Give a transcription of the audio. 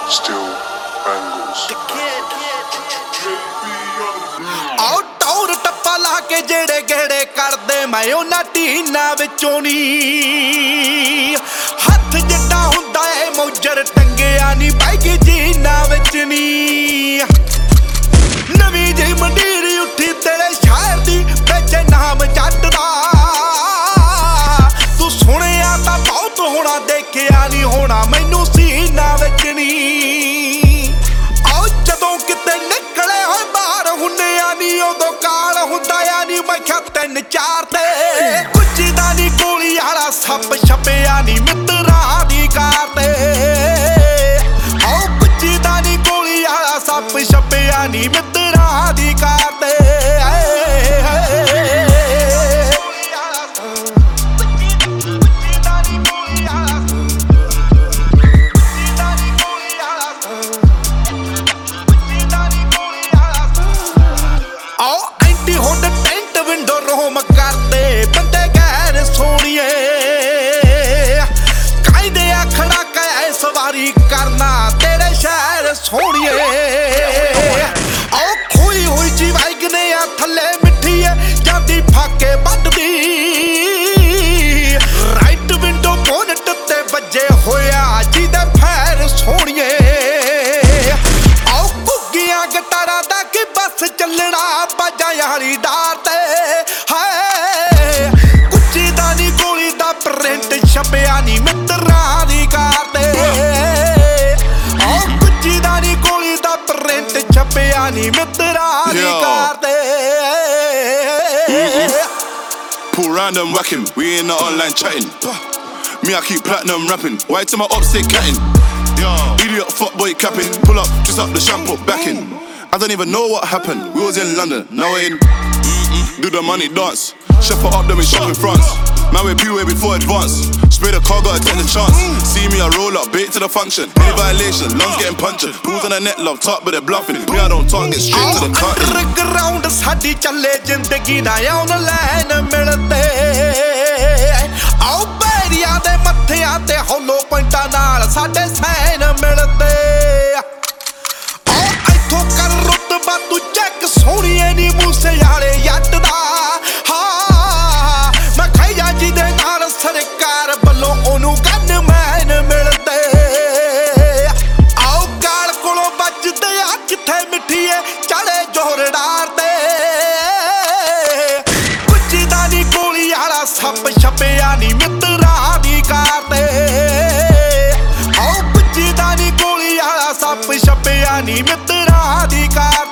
still bangles. ਆਓ ਟੌਰ ਟੱਪਾ ਲਾ ਕੇ ਜਿਹੜੇ ਗੇੜੇ ਕਰਦੇ ਮੈਂ ਉਹਨਾਂ ਟੀਨਾਂ ਵਿੱਚੋਂ ਨੀ ਹੱਥ ਜਿੱਡਾ ਹੁੰਦਾ ਏ ਮੌਜਰ ਟੰਗਿਆ ਨੀ ਪੈਗੀ ਜੀਨਾਂ ਵਿੱਚ ਨੀ ਨਵੀਂ ਜਿਹੀ ਮੰਡੀਰ ਉੱਠੀ ਤੇਰੇ ਸ਼ਹਿਰ ਦੀ ਵਿੱਚ ਨਾਮ ਜੱਟ ਦਾ ਤੂੰ ਸੁਣਿਆ ਤਾਂ ਬਹੁਤ ਹੋਣਾ ਦੇਖਿਆ ਨੀ ਹੋਣਾ ਮੈਨੂੰ ਸੀਨਾ ਵਿੱਚ ਨੀ ਆਓ ਜਦੋਂ ਕਿਤੇ ਨਿਕਲੇ ਹੋਏ ਬਾਹਰ ਹੁੰਨਿਆ ਨੀ ਉਦੋਂ ਕਾਲ ਹੁੰਦਾ ਆ ਨੀ ਮੈਂ ਕਿਹਾ 3-4 ਤੇ ਕੁੱਚੀ ਦਾ ਨੀ ਗੋਲੀ ਵਾਲਾ ਸੱਪ ਛਪਿਆ ਨੀ ਮਿੱਤਰਾਂ ਦੀ ਕਾਰ ਤੇ ਆਓ ਕੁੱਚੀ ਦਾ ਨੀ ਗੋਲੀ ਵਾਲਾ ਸੱਪ ਛਪਿਆ ਨੀ ਮਿੱਤਰਾਂ ਦੀ ਕਾਰ ਤੇ ਕਰਦੇ ਬੰਦੇ ਗੈਰ ਸੋਣੀਏ ਕਾਇਦੇ ਆਖੜਾ ਕੈ ਸਵਾਰੀ ਕਰਨਾ ਤੇਰੇ ਸ਼ਹਿਰ ਸੋਣੀਏ ਆਓ ਖੋਈ ਹੋਈ ਜੀ ਵਾਇਗਨੇ ਆ ਥੱਲੇ ਮਿੱਠੀ ਏ ਜਾਂਦੀ ਫਾਕੇ ਵੱਢਦੀ ਰਾਈਟ ਵਿੰਡੋ ਬੋਨਟ ਤੇ ਵੱਜੇ ਹੋਇਆ ਜਿਹਦੇ ਫੈਰ ਸੋਣੀਏ ਆਓ ਘੁੱਗੀਆਂ ਗਟਾਰਾਂ ਦਾ ਕੀ ਬੱਸ ਚੱਲਣਾ ਬਾਜਾਂ ਵਾਲੀ ਡਾਰ ਤੇ ਛਪਿਆ ਨੀ ਮਿੱਤਰਾਂ ਦੀ ਕਾਰ ਤੇ ਆਹ ਕੁੱਚੀ ਦਾ ਨੀ ਗੋਲੀ ਦਾ ਪ੍ਰਿੰਟ ਛਪਿਆ ਨੀ ਮਿੱਤਰਾਂ ਦੀ ਕਾਰ ਤੇ Pull round and whack him, we in the online chatting. Me I keep platinum rapping, why to my ops they catting? Idiot fuckboy capping, pull up, just up the shampoo backing. I don't even know what happened, we was in London, now we're in do the money dance, chef up them in shopping France. Man we pee way before advance, spray the car gotta take the chance. See me I roll up, bait to the function, any violation, lungs getting punctured. Pools on the net love, talk but they bluffing. Me I don't talk, get straight to the cut. Underground ਸਾਡੀ ਚੱਲੇ ਜ਼ਿੰਦਗੀ ਨਾ online ਮਿਲਦੇ ਆਓ ਬੈਰੀਆਂ ਦੇ ਮੱਥਿਆਂ ਤੇ ਹੌਲੋ ਪੁਆਇੰਟਾਂ ਨਾਲ ਸਾਡੇ ਸੈਨ ਮਿਲਦੇ ਆਓ ਇੱਥੋਂ ਕਰ ਰੁਤਬਾ ਤੂੰ ਚੈੱਕ ਸੋਹਣੀਏ ਨੀ ਮੂਸੇ ਵਾਲੇ ਜੱਟ ਦਾ ਜਿਹਦੇ ਨਾਲ ਸਰਕਾਰ ਵੱਲੋਂ ਉਹਨੂੰ ਗਨਮੈਨ ਮਿਲਦੇ ਆਓ ਗਾਲ ਕੋਲੋਂ ਵੱਜਦੇ ਆ ਕਿੱਥੇ ਮਿੱਠੀਏ ਚੜੇ ਜ਼ੋਰਦਾਰ ਤੇ ਕੁੱਚੀ ਦਾ ਨੀ ਗੋਲੀ ਵਾਲਾ ਸੱਪ ਛਪਿਆ ਨੀ ਮਿੱਤਰਾਂ ਦੀ ਕਾਰ ਤੇ ਆਓ ਕੁੱਚੀ ਦਾ ਨੀ ਗੋਲੀ ਵਾਲਾ ਸੱਪ ਛਪਿਆ ਨੀ ਮਿੱਤਰਾਂ ਦੀ ਕਾਰ